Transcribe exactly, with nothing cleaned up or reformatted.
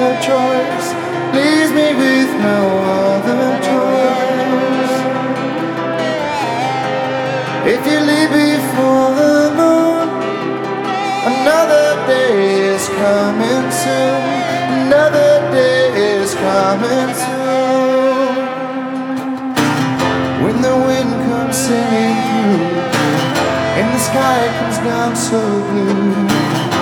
other choice, leaves me with no other choice. If you leave before the moon, another day is coming soon. Another day is coming soon. When the wind comes singing through and the sky comes down so blue,